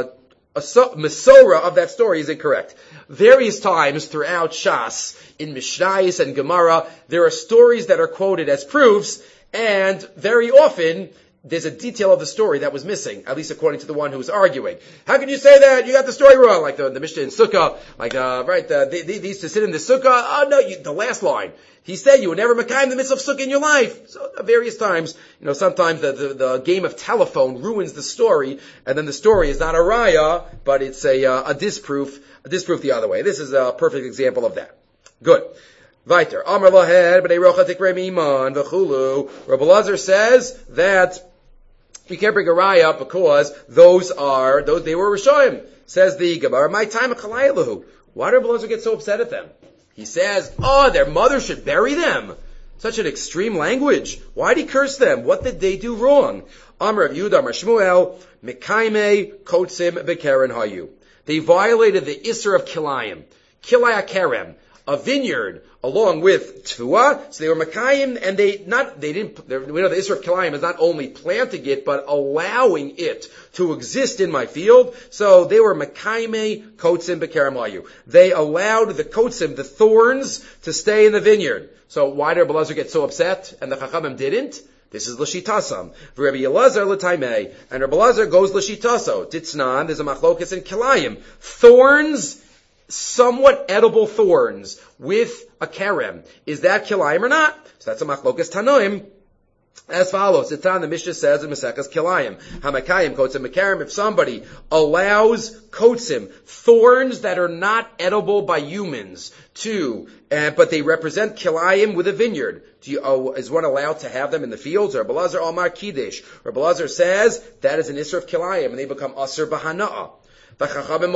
Masorah of that story is incorrect. Various times throughout Shas, in Mishnayos and Gemara, there are stories that are quoted as proofs, and very often, there's a detail of the story that was missing, at least according to the one who was arguing. How can you say that? You got the story wrong. Like the Mishnah in Sukkah, they used to sit in the Sukkah. Oh no, the last line. He said you would never mekayim the mitzvah of Sukkah in your life. So various times, sometimes the game of telephone ruins the story, and then the story is not a raya, but it's a disproof the other way. This is a perfect example of that. Good. Weiter. Amar lahed b'nei rocha tikrei iman v'chulu. Rabbi Elazar says that you can't bring a raya because those they were Rishayim. Says the Gemara, my time of Chalayalahu. Why did Rabbi Elazar get so upset at them? He says, their mother should bury them. Such an extreme language. Why did he curse them? What did they do wrong? Amar Rav Yehuda Amar Shmuel, Mekaime Kotzim B'Keren Hayu. They violated the Isser of Kilayim. Kilaya Kerem. A vineyard along with Tfuah, so they were Mekayim, and we know the Isra of Kilayim is not only planting it, but allowing it to exist in my field, so they were Mekayim Kotzim B'Kerem Layu. They allowed the Kotzim, the thorns, to stay in the vineyard. So why did Rabbi Elazar get so upset, and the Chachamim didn't? This is L'Shitasam. Rabbi Elazar L'Taimei, and Rabbi Elazar goes L'Shitaso. Titznan, there's a Machlokas in Kilayim. Thorns, somewhat edible thorns with a kerem. Is that kilayim or not? So that's a machlokas tanoim. As follows, it's on the Mishnah says in Masekas Kilayim, Hamakayim Kotzim Mekarem, if somebody allows Kotzim, thorns that are not edible by humans, but they represent Kilayim with a vineyard, is one allowed to have them in the fields? Or Rabbi Elazar Omar Kiddush. Rabbi Elazar says that is an Isser of Kilayim, and they become Asr B'Hana'ah. Chacham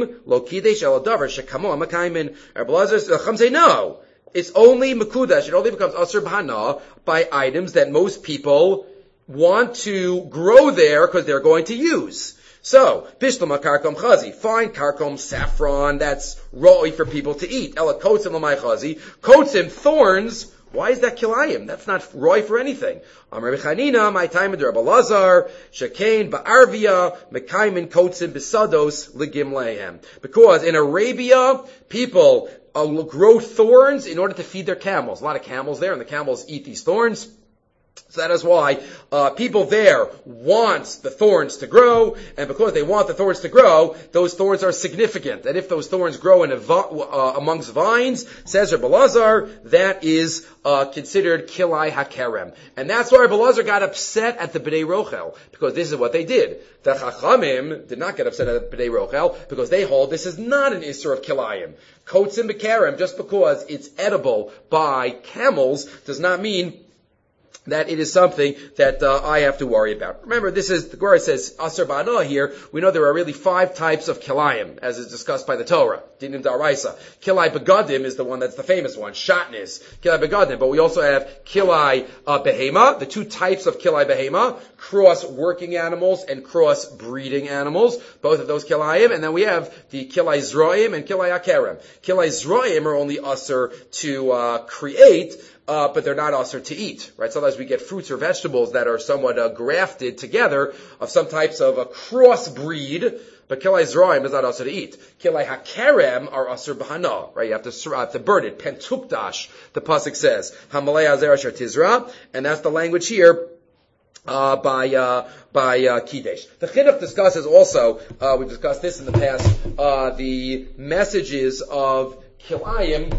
say no. It's only mekudash. It only becomes asur b'hana by items that most people want to grow there because they're going to use. So, bishlama karkom chazi, fine karkom saffron, that's raw for people to eat. Ela kotzim l'may chazi, kotzim, thorns. Why is that kilayim? That's not roy for anything. Amar Bechanina, my time of Rabbi Lazar, Shekain ba'arvia, mekaymin kotzim besados legim lehem. Because in Arabia, people grow thorns in order to feed their camels. A lot of camels there, and the camels eat these thorns. So that is why people there want the thorns to grow, and because they want the thorns to grow, those thorns are significant. And if those thorns grow in amongst vines, says Rabbi Lazar, that is considered kilai hakerem. And that's why Rabbi Lazar got upset at the Bnei Rochel, because this is what they did. The Chachamim did not get upset at the Bnei Rochel, because they hold this is not an Isser of kilayim. Kotzim bekerem, just because it's edible by camels, does not mean that it is something that I have to worry about. Remember, this is, the Gemara says, Asar Ba'ana here, we know there are really 5 types of kilayim, as is discussed by the Torah. Dinim Daraisa. Kilai Begadim is the one that's the famous one, Shatnis. Kilai Begadim, but we also have Kilai Behema, the 2 types of Kilai Behema, cross-working animals and cross-breeding animals, both of those kilayim, and then we have the Kilai Zroim and Kilai Akerem. Kilai Zroim are only Asar to create, but they're not usher to eat, right? Sometimes we get fruits or vegetables that are somewhat grafted together of some types of a crossbreed, but kilai zroim is not usher to eat. Kilai hakerem are usher b'hana, right? You have to burn it. Pentukdash, the pasuk says, hamalei azer asher tizra, and that's the language here by Kidesh. The Chinuch discusses also, we've discussed this in the past, the messages of kilayim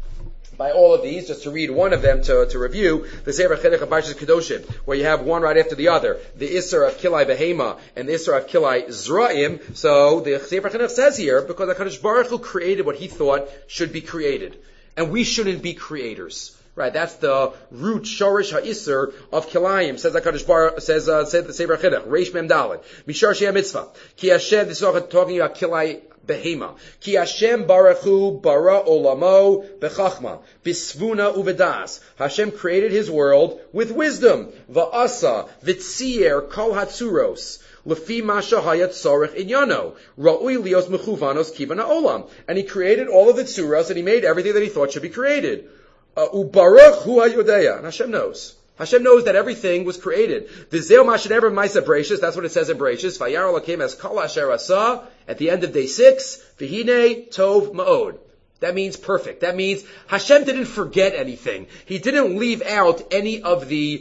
by all of these, just to read one of them to review, the Sefer Chinuch of Parshas Kedoshim, where you have one right after the other, the Isser of Kilai Behema and the Isser of Kilai Zraim. So the Sefer Chinuch says here, because HaKadosh Baruch Hu created what he thought should be created, and we shouldn't be creators. Right, that's the root shorish ha'isser of kilayim. Says HaKadosh Baruch, says the Sefer Chinuch, Reish Mem Dalet, Mishar Shei Mitzvah. Ki Hashem, this is talking about Kilai Behema. Ki Hashem Baruch Hu bara olamo bechachma, bisvuna uvedas. Hashem created his world with wisdom. Va'asa, v'tzier kol hatzuros. Lefi masha hayat sarich inyano. Ra'ui lios mechuvanos kivan ha'olam. And he created all of the tzuros, and he made everything that he thought should be created. Ubaruch hu hayodeya. And Hashem knows. Hashem knows that everything was created. V'zeu mashanever ma'isa Bereishis. That's what it says in Bereishis. Vayar Elokim as kol asher asa. At the end of day 6, v'hine tov ma'od. That means perfect. That means Hashem didn't forget anything. He didn't leave out any of the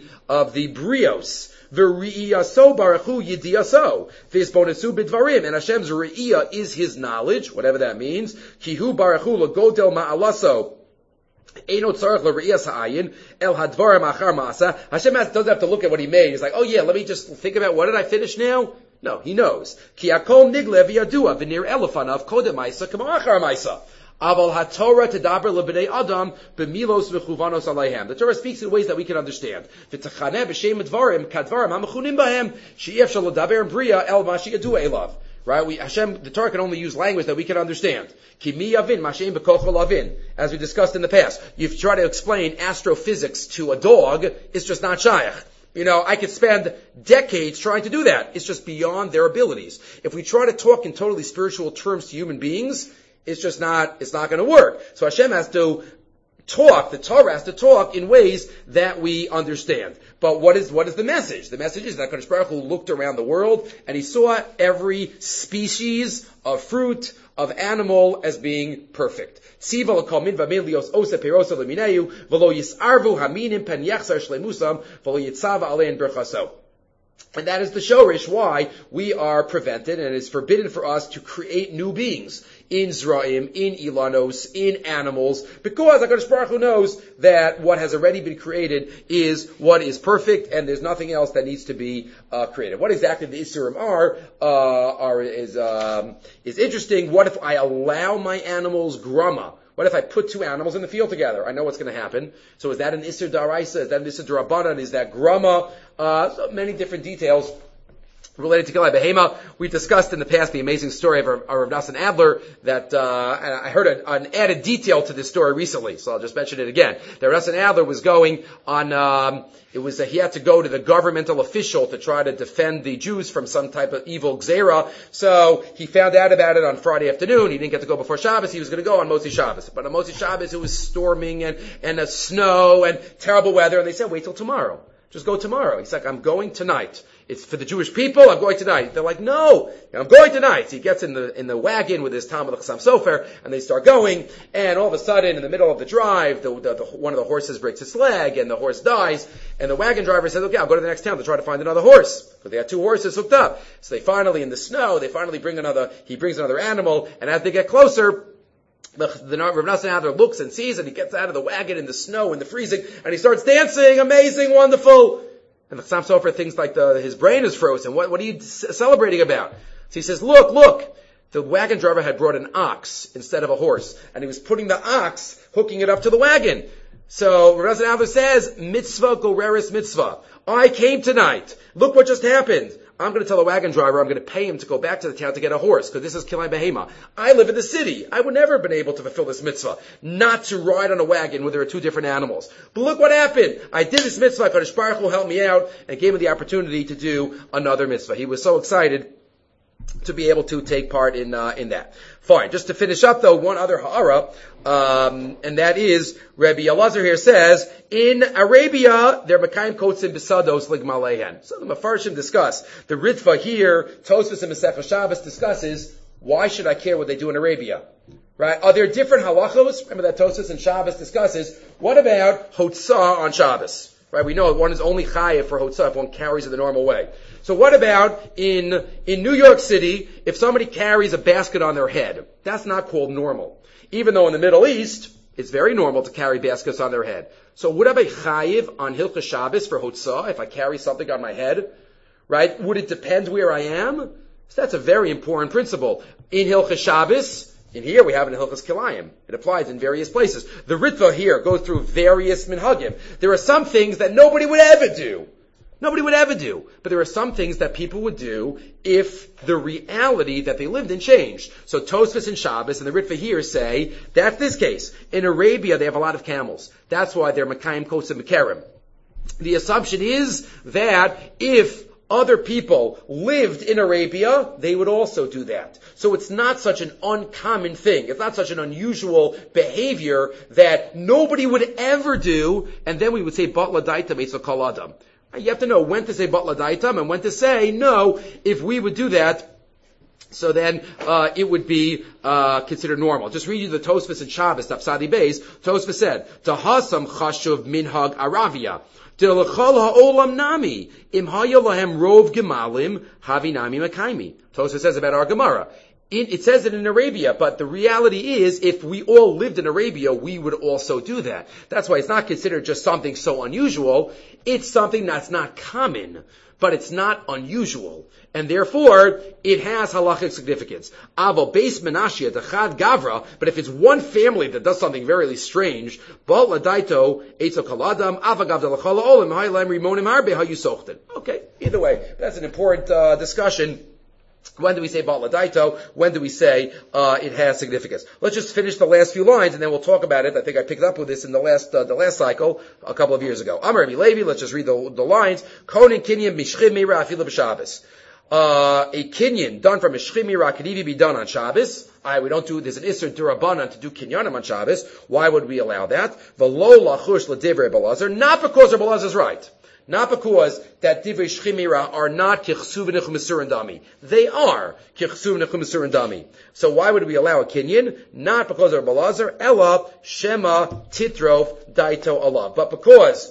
brios. V'ri'iyaso baruchu yidiyaso. V'isbonesu bidvarim. And Hashem's re'iyah is his knowledge, whatever that means. Kihu baruchu lagodel ma'alaso. Hashem doesn't have to look at what he made. He's like, oh yeah, let me just think about what did I finish now? No, he knows. The Torah speaks in ways that we can understand. Right? The Torah can only use language that we can understand. As we discussed in the past. If you try to explain astrophysics to a dog, it's just not shaykh. I could spend decades trying to do that. It's just beyond their abilities. If we try to talk in totally spiritual terms to human beings, it's not going to work. So Hashem has to talk, the Torah has to talk in ways that we understand. But what is the message? The message is that HaKadosh Baruch Hu looked around the world and he saw every species of fruit, of animal as being perfect. And that is the shorish why we are prevented and it's forbidden for us to create new beings in Zraim, in Ilanos, in animals, because HaKadosh Baruch Hu knows that what has already been created is what is perfect and there's nothing else that needs to be created. What exactly the Isurim is interesting. What if I allow my animals grama? What if I put 2 animals in the field together? I know what's going to happen. So is that an Isser Daraisa? Is that an Isser Darabanan? Is that Grama? So many different details related to Kilai Behema. We've discussed in the past the amazing story of Rav Nassan Adler that I heard an added detail to this story recently, so I'll just mention it again. That Rav Nassan Adler was going on, he had to go to the governmental official to try to defend the Jews from some type of evil gzera. So he found out about it on Friday afternoon. He didn't get to go before Shabbos. He was going to go on Motzi Shabbos. But on Motzi Shabbos it was storming and snow and terrible weather, and they said, wait till tomorrow. Just go tomorrow. He's like, I'm going tonight. It's for the Jewish people. I'm going tonight. They're like, no, I'm going tonight. So he gets in the wagon with his Talmud Chassam Sofer, and they start going. And all of a sudden, in the middle of the drive, one of the horses breaks its leg, and the horse dies. And the wagon driver says, okay, I'll go to the next town to try to find another horse, because they had two horses hooked up. So they finally, in the snow, he brings another animal, and as they get closer, the Rav Nassan Adler looks and sees, and he gets out of the wagon in the snow and the freezing, and he starts dancing, amazing, wonderful. And the Chassam Sofer thinks like his brain is frozen. What are you celebrating about? So he says, look. The wagon driver had brought an ox instead of a horse, and he was putting the ox, hooking it up to the wagon. So Rav Nassan Adler says, mitzvah goreris mitzvah. I came tonight. Look what just happened. I'm going to tell the wagon driver I'm going to pay him to go back to the town to get a horse, because this is Kilai Behema. I live in the city. I would never have been able to fulfill this mitzvah, not to ride on a wagon where there are two different animals. But look what happened. I did this mitzvah. Kadosh Baruch Hu helped me out and gave me the opportunity to do another mitzvah. He was so excited to be able to take part in that. Fine. Just to finish up though, one other ha'ara, and that is, Rabbi Elazar here says, in Arabia, they're Mekayim Kotzim Besados Ligmalehen. So the Mefarshim discuss. The Ritva here, Tosfos and Masechah Shabbos discusses, why should I care what they do in Arabia? Right? Are there different halachos? Remember that Tosfos and Shabbos discusses. What about Hotzah on Shabbos? Right? We know one is only chayev for Hotzah if one carries it the normal way. So what about in New York City, if somebody carries a basket on their head? That's not called normal. Even though in the Middle East, it's very normal to carry baskets on their head. So would I be chayiv on Hilchos Shabbos for Hotzah if I carry something on my head? Right? Would it depend where I am? So that's a very important principle. In Hilchos Shabbos, in here we have it in Hilchos Kilayim. It applies in various places. The Ritva here goes through various minhagim. There are some things that nobody would ever do. Nobody would ever do. But there are some things that people would do if the reality that they lived in changed. So Tosfos and Shabbos and the Ritva here say, that's this case. In Arabia, they have a lot of camels. That's why they're Mekayim Kotzim Mekerim. The assumption is that if other people lived in Arabia, they would also do that. So it's not such an uncommon thing. It's not such an unusual behavior that nobody would ever do, and then we would say, Batla Daita Meitza Kol Adam. You have to know when to say Batla Daitam and when to say, no, if we would do that, so then it would be considered normal. Just read you the Tosfos and Shabbos, Tafsadi Beis. Tosfos said, Tahasam Chashuv Minhag Aravia. Dilachal ha'olam nami im haya lahem rov gemalim havi nami makaimi. Tosfos says about our Gemara. It says it in Arabia, but the reality is, if we all lived in Arabia, we would also do that. That's why it's not considered just something so unusual. It's something that's not common, but it's not unusual. And therefore, it has halachic significance. Avo beis menashia dechad gavra, but if it's one family that does something very strange, bal ladaito etzo kaladam avagav delachala olim ha'ilem rimonim harbe ha'yusochten. Okay, either way, that's an important discussion. When do we say Baal Ladaito? When do we say it has significance? Let's just finish the last few lines, and then we'll talk about it. I think I picked up with this in the last cycle a couple of years ago. Amar Rabbi Levi. Let's just read the lines. Konin kinyan mishchim mira afilu b'Shabbos. A kinyan done from mishchim mira could even be done on Shabbos. We don't do. There's an isser durabanan to do kinyanim on Shabbos. Why would we allow that? V'lo lachush l'divrei Belazar. Not because Rabbi Elazar is right. Not because that divrei shchimira are not kichsuv nechum mesur dami. They are kichsuv nechum mesur dami. So why would we allow a kinyan? Not because of Rabbi Elazar, ela shema titrof daito Allah. But because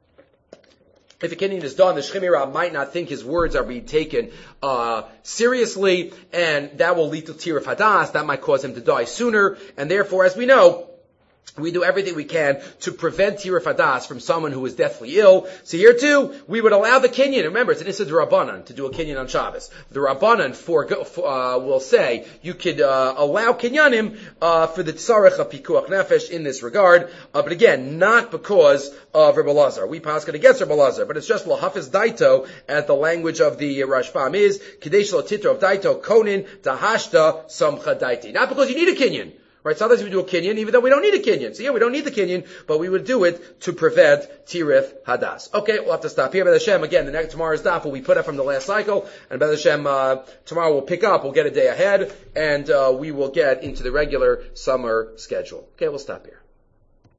if a kinyan is done, the shchimira might not think his words are being taken seriously, and that will lead to tiruf hadas. That might cause him to die sooner, and therefore, as we know, we do everything we can to prevent tiruf hadas from someone who is deathly ill. So here too, we would allow the kinyan. Remember, it's an issa d'Rabbanan to do a kinyan on Shabbos. The Rabbanan will say you could allow kinyanim for the tzarech of pikuach nefesh in this regard. But again, not because of Rebbe Lazar. We paskin against Rebbe Lazar, but it's just lahafiz daito, as the language of the Rashbam is kadesh lo titro of daito konin dahashta samcha daiti. Not because you need a kinyan. Right, sometimes we do a kinyan, even though we don't need a kinyan. So yeah, we don't need the kinyan, but we would do it to prevent tirif hadas. Okay, we'll have to stop here. B'ez Hashem, again, tomorrow's daf will be put up from the last cycle, and B'ez Hashem, tomorrow we'll pick up, we'll get a day ahead, and we will get into the regular summer schedule. Okay, we'll stop here.